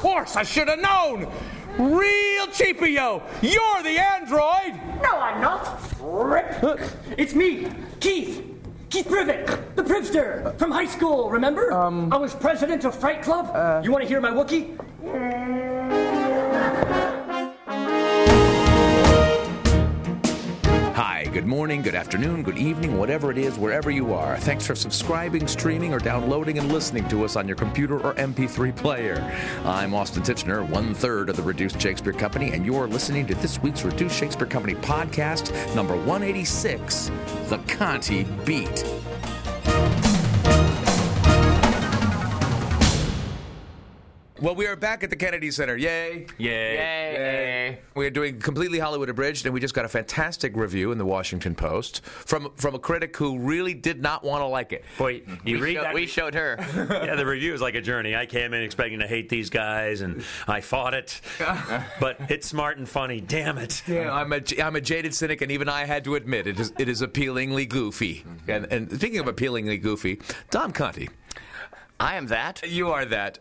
course, I should have known. Real cheapio. You're the android. No, I'm not. Rip. It's me, Keith. Keith Privet, the Privster, from high school, remember? I was president of Fright Club. You want to hear my Wookiee? Hi, good morning, good afternoon, good evening, whatever it is, wherever you are. Thanks for subscribing, streaming, or downloading and listening to us on your computer or MP3 player. I'm Austin Tichenor, 1/3 of the Reduced Shakespeare Company, and you're listening to this week's Reduced Shakespeare Company podcast, number 186, The Conti Beat. Well, we are back at the Kennedy Center. Yay. Yay. Yay. We are doing Completely Hollywood Abridged, and we just got a fantastic review in the Washington Post from a critic who really did not want to like it. Boy, we showed her. Yeah, the review is like a journey. I came in expecting to hate these guys, and I fought it. But it's smart and funny. Damn it. Yeah, I'm a jaded cynic, and even I had to admit it is appealingly goofy. And speaking of appealingly goofy, Dom Conti. I am that. You are that.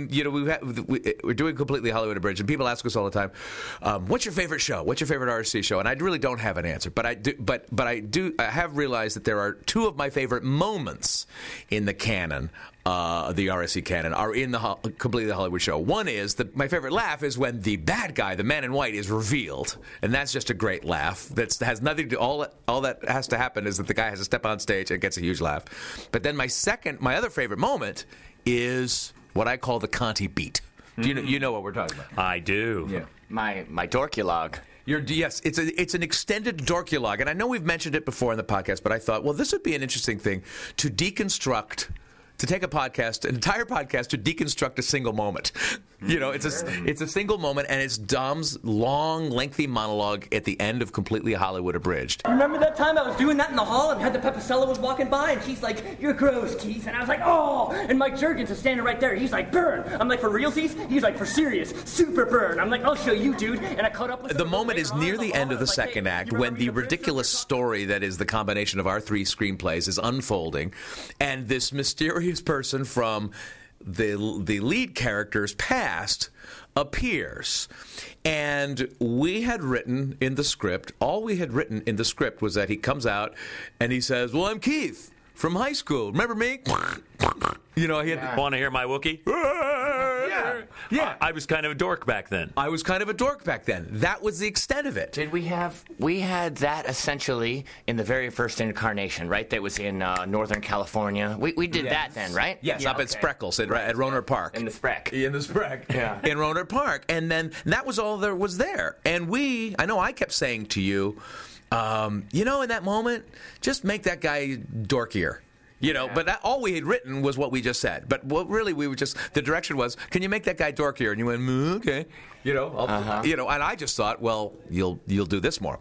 We're doing Completely Hollywood Abridged, and people ask us all the time, "What's your favorite show? What's your favorite RSC show?" And I really don't have an answer, but I do. But I have realized that there are two of my favorite moments in the canon. The RSC canon are in the Completely Hollywood show. One is my favorite laugh is when the bad guy, the man in white, is revealed, and that's just a great laugh. That has nothing to all that has to happen is that the guy has to step on stage and gets a huge laugh. But then my other favorite moment is what I call the Conti beat. Do you know what we're talking about? I do. Yeah. My dorkulog. Yes, it's an extended dorkulog, and I know we've mentioned it before in the podcast, but I thought, well, this would be an interesting thing to deconstruct. To take an entire podcast to deconstruct a single moment. You know, it's a single moment, and it's Dom's long, lengthy monologue at the end of Completely Hollywood Abridged. Remember that time I was doing that in the hall and Heather Pepicella was walking by and she's like, "You're gross, Keith." And I was like, "Oh." And Mike Jurgens is standing right there. He's like, "Burn." I'm like, "For realsies?" He's like, "For serious. Super burn." I'm like, "I'll show you, dude." And I caught up with the moment is near the end of the second act when the ridiculous story that is the combination of our three screenplays is unfolding, and this mysterious person from the lead character's past appears. And we had written in the script, all we had written in the script was that he comes out and he says, "Well, I'm Keith from high school. Remember me?" You know, he had Want to hear my Wookiee? Yeah. I was kind of a dork back then. I was kind of a dork back then. That was the extent of it. Did we have? We had that essentially in the very first incarnation, right? That was in Northern California. We did that then, right? Yes, up at Spreckles at Rohnert Park. In the Spreck. In the Spreck. Yeah. In Rohnert Park. And then that was all there was there. And I know I kept saying to you, in that moment, just make that guy dorkier. But all we had written was what we just said. But what really the direction was, can you make that guy dorkier? And you went, okay. And I just thought, well, you'll do this more.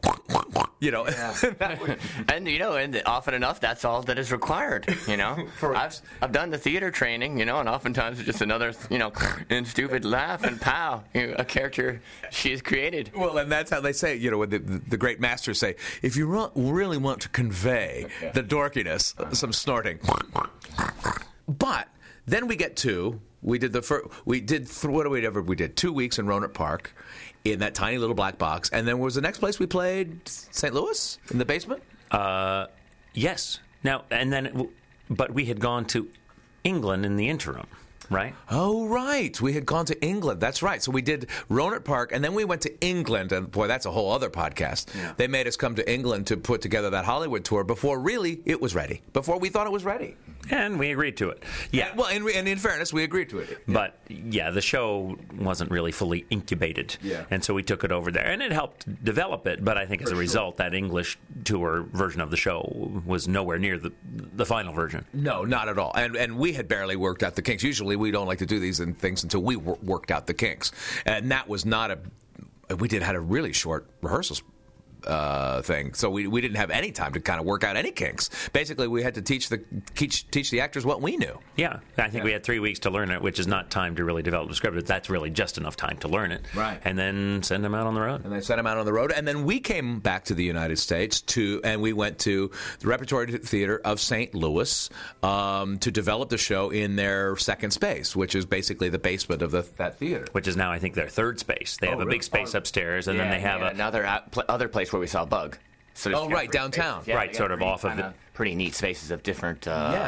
And often enough, that's all that is required. I've done the theater training, and oftentimes it's just another, and stupid laugh and pow, a character she has created. Well, and that's how they say, when the great masters say, if you really want to convey the dorkiness, some snorting. But then we get to. We did 2 weeks in Rohnert Park in that tiny little black box. And then was the next place we played St. Louis in the basement? Yes. Now, but we had gone to England in the interim, right? Oh, right. We had gone to England. That's right. So we did Rohnert Park, and then we went to England. And, boy, that's a whole other podcast. Yeah. They made us come to England to put together that Hollywood tour before really it was ready, before we thought it was ready. And we agreed to it. Yeah. Well, and in fairness, we agreed to it. Yeah. But, the show wasn't really fully incubated. Yeah. And so we took it over there. And it helped develop it. But I think as a result, that English tour version of the show was nowhere near the final version. No, not at all. And we had barely worked out the kinks. Usually we don't like to do these things until we worked out the kinks. And that was not we had a really short rehearsals thing. So we didn't have any time to kind of work out any kinks. Basically, we had to teach the actors what we knew. Yeah, I think we had 3 weeks to learn it, which is not time to really develop the script. But that's really just enough time to learn it, right? And then send them out on the road. And they sent them out on the road, and then we came back to the United States and we went to the Repertory Theater of St. Louis to develop the show in their second space, which is basically the basement of that theater. Which is now, I think, their third space. They have a big space upstairs, and then they have another other place where we saw Bug. So right, downtown. Yeah, right, sort of off of it. Pretty neat spaces of different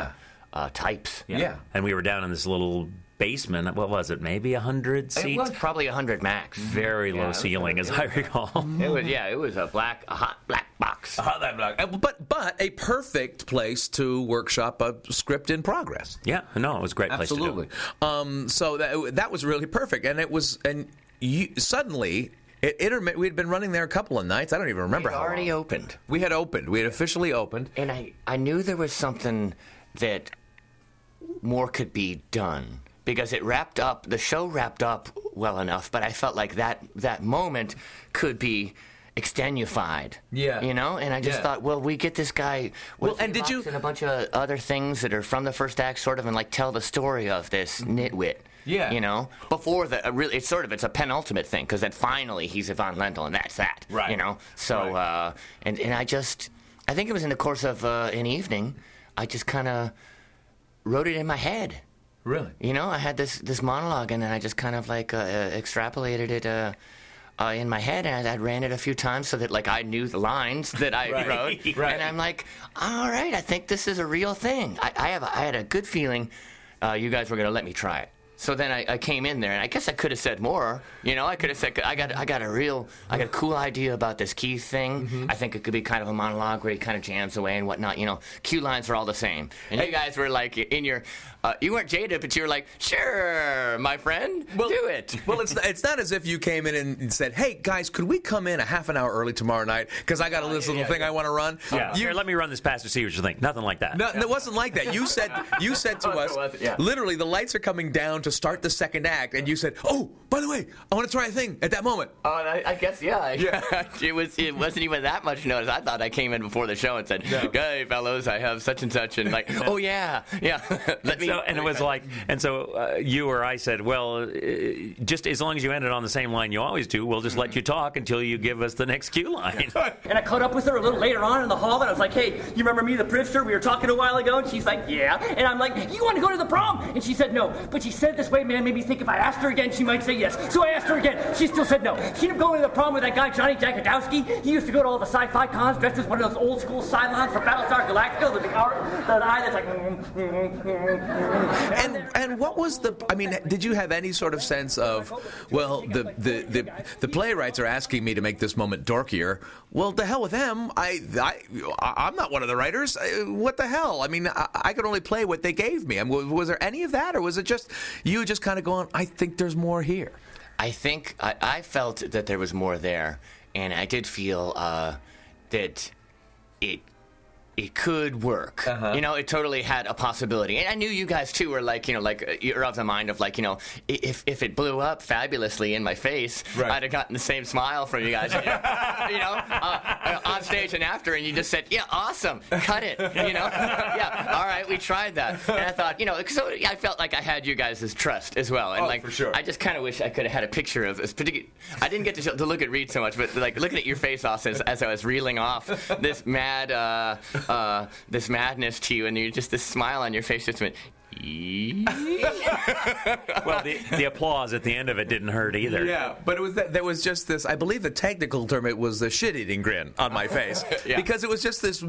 types. Yeah. And we were down in this little basement. What was it? Maybe 100 seats? It was probably 100 max. Very low ceiling, as I recall. It was a hot black box. But a perfect place to workshop a script in progress. Yeah, no, it was a great place to do it. Absolutely. So that was really perfect, and suddenly. We'd been running there a couple of nights. I don't even remember how long. Already opened. We had opened. We had officially opened. And I knew there was something that more could be done because the show wrapped up well enough, but I felt like that moment could be extenuified. Yeah. You know? And I just thought, well, we get this guy and a bunch of other things that are from the first act sort of and like tell the story of this nitwit. Yeah. You know, before it's a penultimate thing because then finally he's Yvonne Lendl and that's that. Right. You know, so right. And I think it was in the course of an evening, I just kind of wrote it in my head. Really? You know, I had this monologue and then I just kind of like extrapolated it in my head and I ran it a few times so that like I knew the lines that I wrote. Right. And I'm like, all right, I think this is a real thing. I had a good feeling you guys were going to let me try it. So then I came in there, and I guess I could have said more. You know, I could have said, I got a cool idea about this Keith thing. Mm-hmm. I think it could be kind of a monologue where he kind of jams away and whatnot. You know, cue lines are all the same. And you guys were like, you weren't jaded, but you were like, sure, my friend, do it. Well, it's not as if you came in and said, hey, guys, could we come in a half an hour early tomorrow night because I got a little thing I want to run? Yeah. Here, let me run this past to see what you think. Nothing like that. No, it wasn't like that. You said to us, literally, the lights are coming down to start the second act, and you said, oh, by the way, I want to try a thing at that moment. Oh, I guess, it wasn't even that much notice. I thought I came in before the show and said, hey, fellows, I have such and such, and like, oh, yeah. Let me. And it was like, you or I said, well, just as long as you ended on the same line you always do, we'll just let you talk until you give us the next cue line. And I caught up with her a little later on in the hall, and I was like, hey, you remember me, the Privster? We were talking a while ago, and she's like, yeah. And I'm like, you want to go to the prom? And she said no. But she said it this way, man, made me think if I asked her again, she might say yes. So I asked her again. She still said no. She ended up going to the prom with that guy, Johnny Jagodowski. He used to go to all the sci-fi cons dressed as one of those old school Cylons from Battlestar Galactica, the big eye that's like... And what was did you have any sort of sense of, well, the playwrights are asking me to make this moment dorkier. Well, to hell with them. I'm not one of the writers. What the hell? I mean, I could only play what they gave me. Was there any of that, or was it just you just kind of going, I think there's more here? I think I felt that there was more there, and I did feel that it could work. You know, it totally had a possibility. And I knew you guys, too, were like, you know, like, you're of the mind of, like, you know, if it blew up fabulously in my face, I'd have gotten the same smile from you guys, you know, on stage and after, and you just said, yeah, awesome, cut it, you know? Yeah, all right, we tried that. And I thought, you know, so I felt like I had you guys' trust as well. And, for sure. I just kind of wish I could have had a picture of this particular... I didn't get to look at Reed so much, but, like, looking at your face, Austin, as I was reeling off this this madness to you, and you just this smile on your face just went. Well, the applause at the end of it didn't hurt either. Yeah, but it was there was just this. I believe the technical term it was the shit-eating grin on my face because it was just this.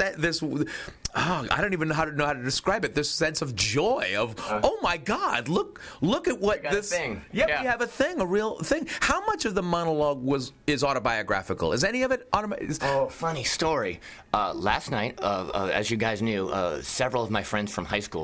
I don't even know how to describe it. This sense of joy of oh my God, look at what this thing. Yep, you have a thing, a real thing. How much of the monologue is autobiographical? Is any of it autobiographical? Oh, funny story. Last night, as you guys knew, several of my friends from high school came to see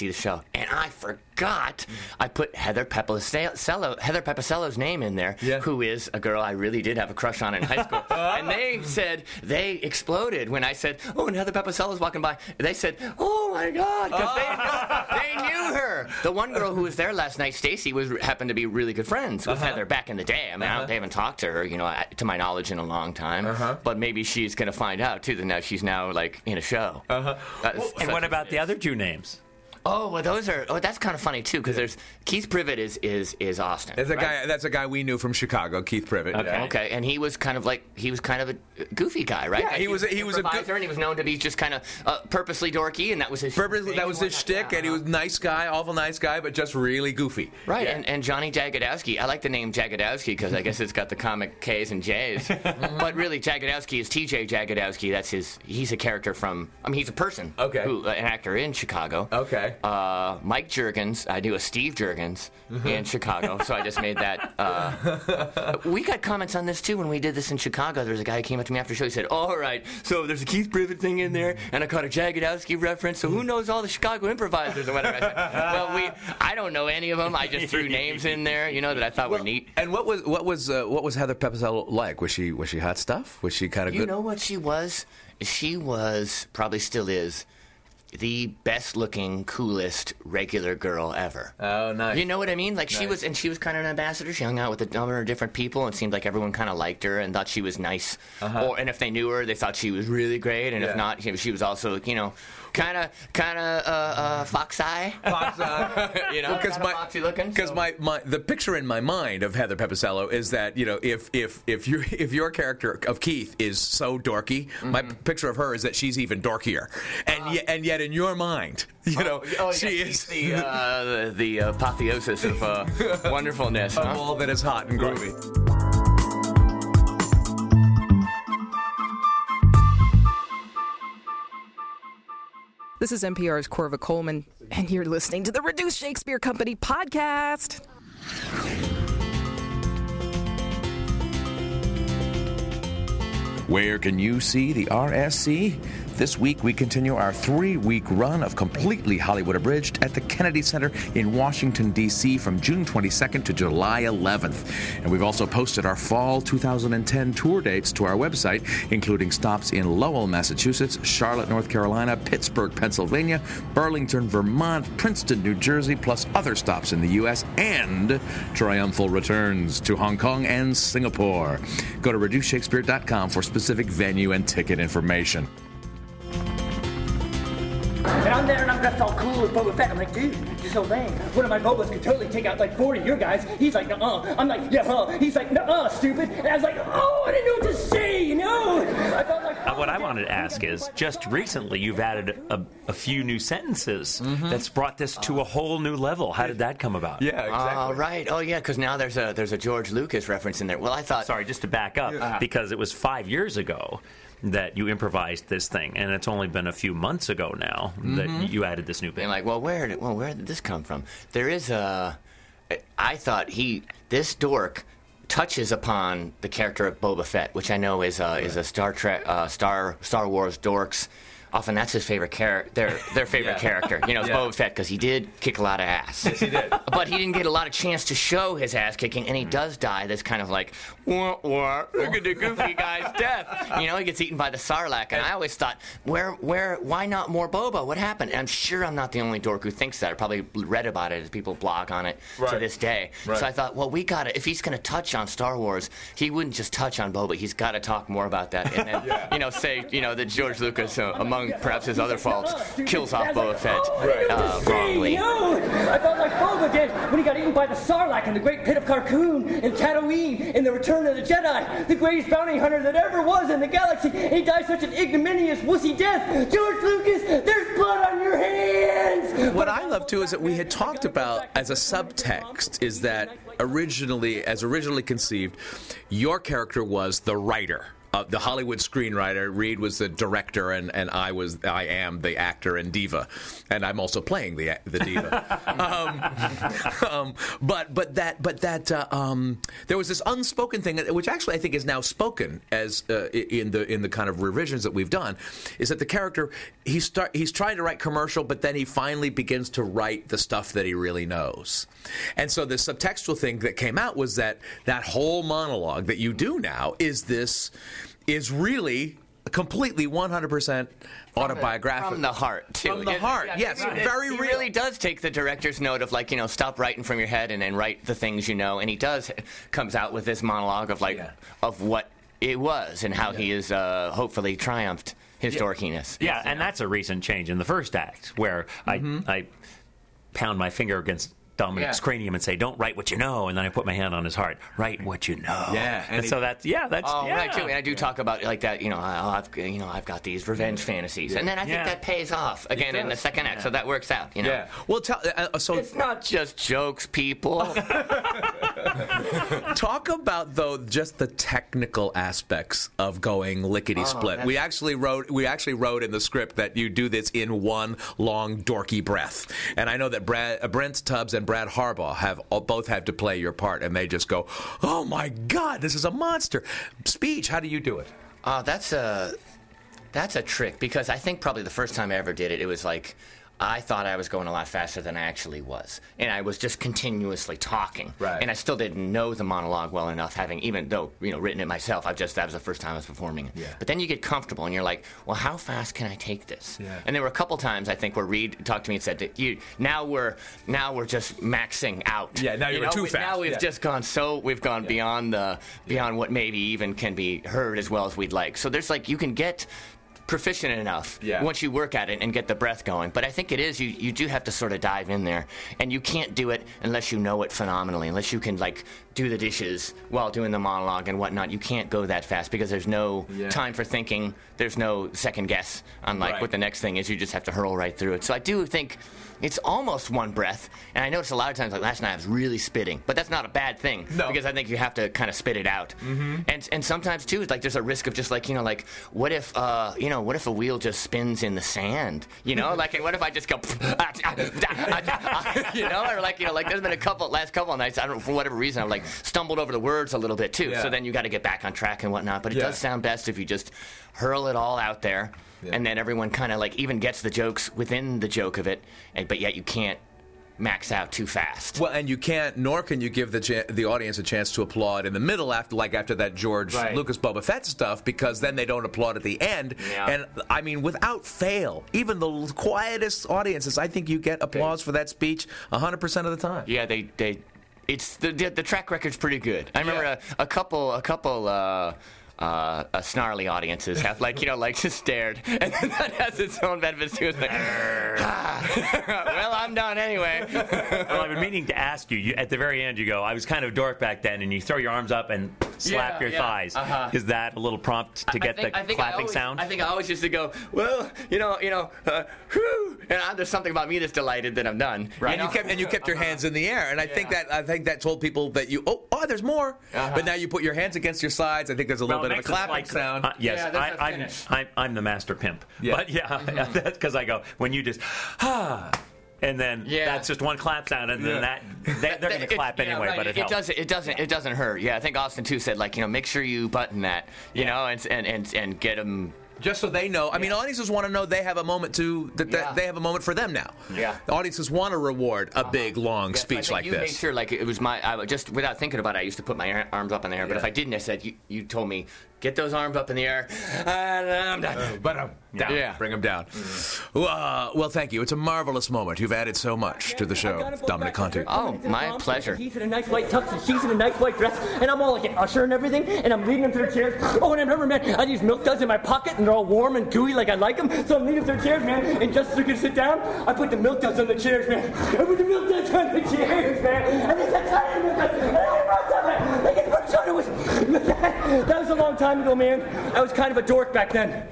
see the show. And I forgot I put Heather Pepicello's name in there, who is a girl I really did have a crush on in high school. And they said, they exploded when I said, oh, and Heather Pepicello's walking by. They said, oh, my God, because they knew her. The one girl who was there last night, Stacy, happened to be really good friends with Heather back in the day. I mean, they haven't talked to her, to my knowledge, in a long time. But maybe she's going to find out, too, that now she's like, in a show. And what about the other two names? Oh, well, that's kind of funny, too, because there's Keith Privet is Austin. That's a guy we knew from Chicago, Keith Privet. Okay, and he was kind of a goofy guy, right? Yeah, like he was a and he was known to be just kind of purposely dorky, and that was his shtick, and he was a nice guy, awful nice guy, but just really goofy. Right, and Johnny Jagodowski. I like the name Jagodowski because I guess it's got the comic K's and J's. But really, Jagodowski is T.J. Jagodowski. He's a character he's a person. Okay. An actor in Chicago. Okay. Mike Juergens. I knew a Steve Juergens in Chicago, so I just made that. We got comments on this, too, when we did this in Chicago. There was a guy who came up to me after the show. He said, all right, so there's a Keith Privet thing in there, and I caught a Jagodowski reference, so who knows all the Chicago improvisers or whatever. I said, well, I don't know any of them. I just threw names in there, that I thought were neat. And what was Heather Pepicello like? Was she hot stuff? Was she kind of good? You know what she was? She was, probably still is, the best-looking, coolest regular girl ever. Oh, nice. You know what I mean? Like, she was kind of an ambassador. She hung out with a number of different people, and it seemed like everyone kind of liked her and thought she was nice. And if they knew her, they thought she was really great. And if not, she was also, kind of fox-eye. Fox-eye. Foxy looking. Because the picture in my mind of Heather Pepicello is that, if your character of Keith is so dorky, my picture of her is that she's even dorkier. And yet in your mind, she is the apotheosis of wonderfulness. Of all that is hot and groovy. This is NPR's Corva Coleman, and you're listening to the Reduced Shakespeare Company podcast. Where can you see the RSC? This week, we continue our 3-week run of Completely Hollywood Abridged at the Kennedy Center in Washington, D.C. from June 22nd to July 11th. And we've also posted our fall 2010 tour dates to our website, including stops in Lowell, Massachusetts, Charlotte, North Carolina, Pittsburgh, Pennsylvania, Burlington, Vermont, Princeton, New Jersey, plus other stops in the U.S., and triumphal returns to Hong Kong and Singapore. Go to ReducedShakespeare.com for specific venue and ticket information. And I'm there and I'm dressed all cool with Boba Fett. I'm like, dude, you're so lame. One of my Bobas could totally take out like 40 of your guys. He's like, nuh-uh. I'm like, yeah, huh. He's like, nuh-uh, stupid. And I was like, oh, I didn't know what to say, I felt like... What I wanted to ask is, just recently you've added a few new sentences that's brought this to a whole new level. How did that come about? Yeah, exactly. Right. Oh, yeah, because now there's a George Lucas reference in there. Well, I thought... Sorry, just to back up, because it was 5 years ago that you improvised this thing, and it's only been a few months ago now that you added this new bit. And like, where did this come from? There is I thought this dork touches upon the character of Boba Fett, which I know is a Star Wars dorks. Often that's his favorite character, their favorite character. It's Boba Fett, because he did kick a lot of ass. Yes, he did. But he didn't get a lot of chance to show his ass kicking, and he does die. That's kind of like, look at the goofy guy's death. He gets eaten by the Sarlacc, and I always thought, why not more Boba? What happened? And I'm sure I'm not the only dork who thinks that. I probably read about it as people blog on it to this day. Right. So I thought, well, we got to, if he's going to touch on Star Wars, he wouldn't just touch on Boba. He's got to talk more about that, and then, say, that George Lucas, among perhaps his other faults, kills off Boba Fett wrongly. I felt like Boba did when he got eaten by the Sarlacc in the Great Pit of Carkoon in Tatooine in The Return of the Jedi, the greatest bounty hunter that ever was in the galaxy. And he died such an ignominious, wussy death. George Lucas, there's blood on your hands. What I love, too, is that we had talked about as a subtext is that originally conceived, your character was the writer the Hollywood screenwriter. Reed was the director, and I am the actor and diva, and I'm also playing the diva. But there was this unspoken thing, which actually I think is now spoken as in the kind of revisions that we've done, is that the character he's trying to write commercial, but then he finally begins to write the stuff that he really knows. And so the subtextual thing that came out was that whole monologue that you do now is really completely 100% autobiographical. From the heart, too. From the heart, yes. Very real. He really does take the director's note of, like, stop writing from your head and then write the things you know. And he comes out with this monologue of, of what it was and how he has hopefully triumphed his dorkiness. Yeah, and that's a recent change in the first act, where I pound my finger against Dominic's cranium and say, "Don't write what you know," and then I put my hand on his heart. Write what you know. Yeah, and so that's right too. And I do talk about like that. I've got these revenge fantasies, and then I think that pays off again in the second act. So that works out. Yeah. Well, so it's not just jokes, people. Talk about though just the technical aspects of going lickety split. We actually wrote in the script that you do this in one long dorky breath, and I know that Brent Tubbs and Brad Harbaugh both had to play your part, and they just go, "Oh my God, this is a monster." Speech, how do you do it? That's a trick, because I think probably the first time I ever did it, it was like I thought I was going a lot faster than I actually was, and I was just continuously talking, and I still didn't know the monologue well enough, even though written it myself. That was the first time I was performing it. But then you get comfortable, and you're like, well, how fast can I take this? And there were a couple times I think where Reed talked to me and said that now we're just maxing out. Yeah, now you're too fast. Now we've just gone beyond what maybe even can be heard as well as we'd like. So there's you can get proficient enough once you work at it and get the breath going. But I think it is, you do have to sort of dive in there, and you can't do it unless you know it phenomenally, unless you can do the dishes while doing the monologue and whatnot. You can't go that fast because there's no time for thinking. There's no second guess on what the next thing is. You just have to hurl right through it. So I do think it's almost one breath, and I noticed a lot of times, last night I was really spitting, but that's not a bad thing, because I think you have to kind of spit it out. And sometimes too, there's a risk of just what if what if a wheel just spins in the sand, and what if I just go, or there's been last couple of nights, I don't know, for whatever reason, I've stumbled over the words a little bit too. So then you got to get back on track and whatnot. But it does sound best if you just hurl it all out there. And then everyone kind of even gets the jokes within the joke of it, but yet you can't max out too fast. Well, and you can't, nor can you give the audience a chance to applaud in the middle after that George Lucas Boba Fett stuff, because then they don't applaud at the end. And I mean, without fail, even the quietest audiences, I think you get applause for that speech 100% of the time. Yeah, it's the track record's pretty good. I remember a couple snarly audiences have just stared, and that has its own benefits too. It's well, I'm done anyway. Well, I've been meaning to ask you. At the very end, you go, "I was kind of dork back then," and you throw your arms up and slap your thighs. Is that a little prompt to get the clapping sound? I think I always used to go, well, whew, and there's something about me that's delighted that I'm done. Right. And you kept your hands in the air, and I think that told people that there's more. But now you put your hands against your sides. I think there's a little bit of a clapping sound. Yes, I'm the master pimp. But that's because I go, when you just and then that's just one clap sound, and then they're going to clap anyway. But it helps. It doesn't hurt. Yeah, I think Austin too said make sure you button that, and get them. Just so they know. I mean, audiences want to know they have a moment they have a moment for them now. Yeah. Audiences want to reward a big, long speech like this. You made sure, it was I just without thinking about it, I used to put my arms up in the air. But if I didn't, I said, you told me, get those arms up in the air, and I'm done. Down. Yeah. Bring them down. Well, thank you. It's a marvelous moment. You've added so much to the show, Dominic Conte. Oh, my pleasure. He's in a nice white tux, and she's in a nice white dress, and I'm all like an usher and everything, and I'm leading them to their chairs. Oh, and I remember, man, I had these milk duds in my pocket, and they're all warm and gooey like I like them, so I'm leading them to their chairs, man, and just so they can sit down, I put the milk duds on the chairs, man. I put the milk duds on the chairs, man, and they said, that was a long time ago, man. I was kind of a dork back then.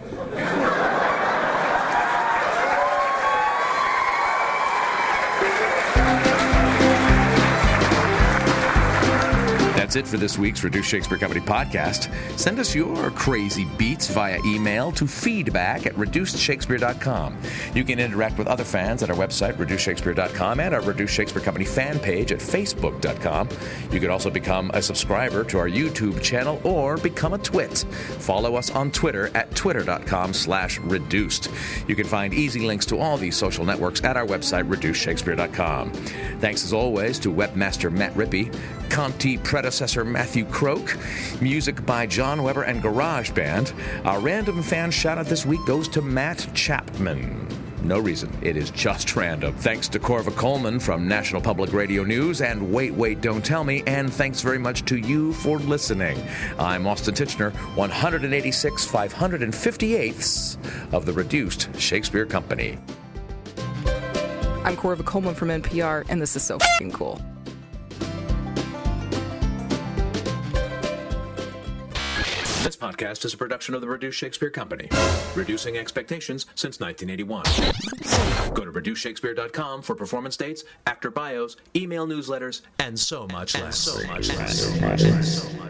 That's it for this week's Reduced Shakespeare Company podcast. Send us your crazy beats via email to feedback@reducedshakespeare.com. You can interact with other fans at our website, reducedshakespeare.com, and our Reduced Shakespeare Company fan page at facebook.com. You can also become a subscriber to our YouTube channel or become a twit. Follow us on Twitter at twitter.com/reduced. You can find easy links to all these social networks at our website, reducedshakespeare.com. Thanks as always to webmaster Matt Rippey, Conti predecessor Matthew Croak, music by John Weber and GarageBand. Our random fan shout-out this week goes to Matt Chapman. No reason. It is just random. Thanks to Corva Coleman from National Public Radio News and Wait, Wait, Don't Tell Me, and thanks very much to you for listening. I'm Austin Tichenor, 186 558ths of the Reduced Shakespeare Company. I'm Corva Coleman from NPR, and this is so f***ing cool. This podcast is a production of the Reduced Shakespeare Company, reducing expectations since 1981. Go to reducedshakespeare.com for performance dates, actor bios, email newsletters, and so much less.